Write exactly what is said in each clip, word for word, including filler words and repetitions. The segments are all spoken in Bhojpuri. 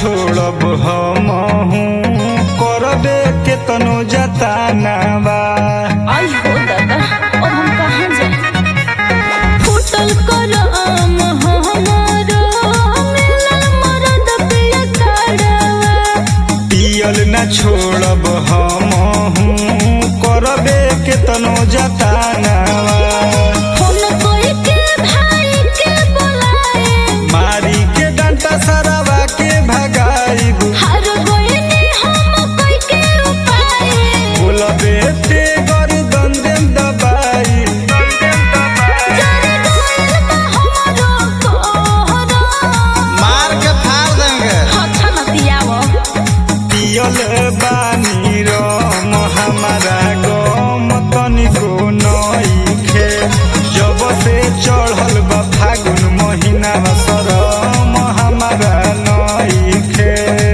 छोड़ब हमहू करबे केतनो जताना बा। आई हो दादा अब हम कहाँ जाए फूटल करम हमारो मिलल मरद पिया काढ़वा। पियल न छोड़ब हमहू करबे केतनो जताना बा। फोन कोई के भाई के बुलाए मारी के डंटा सरवा के भगाइब। हर कोई ने हम कोई के उपाय बोलबे ते गर्दन देम दबाई। जाने गोइल बा हमारो कोहरा। मार के फाड़ देंगे। अच्छा नतियावो पियल बानी रम हमारा गम तनिको नइखे। जब से चढ़ल बा फागुन महीना शरम हमारा नइखे।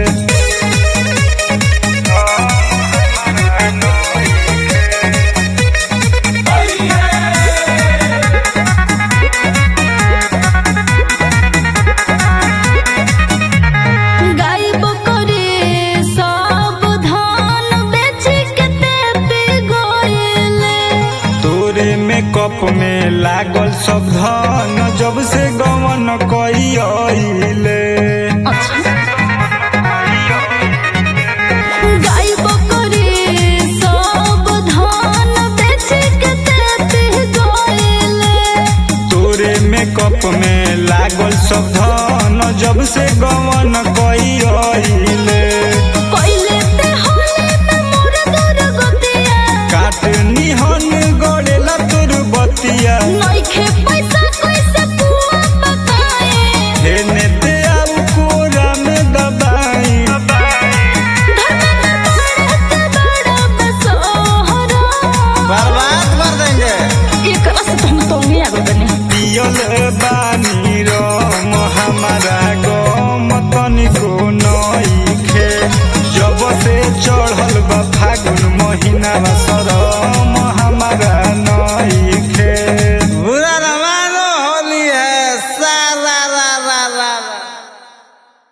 गायब करे सब धान बेच के ते पे गोइले। तोरे मेकअप में लागल सब धन जब से गवन कइले। गायब करे सब धान बेच के ते पे गोइले। तोरे मेकअप में लागल सब धन जब से गवन कइले। कोइले ते होले पे मोर दुर्गतिया। काट निहन गड़ेला तोर बतिया। नइखे पैसा कैसे पुआ पकाए। हेने ते आउ कोरा में दबाई। धरना बड़ा बड़ा बसोहरा। बर्बाद कर देंगे। एकरा से तुम तो ही आगे बने पियल बानी रम हमारा गम तनिको नइखे। जब से चढ़ल बा फागुन महीना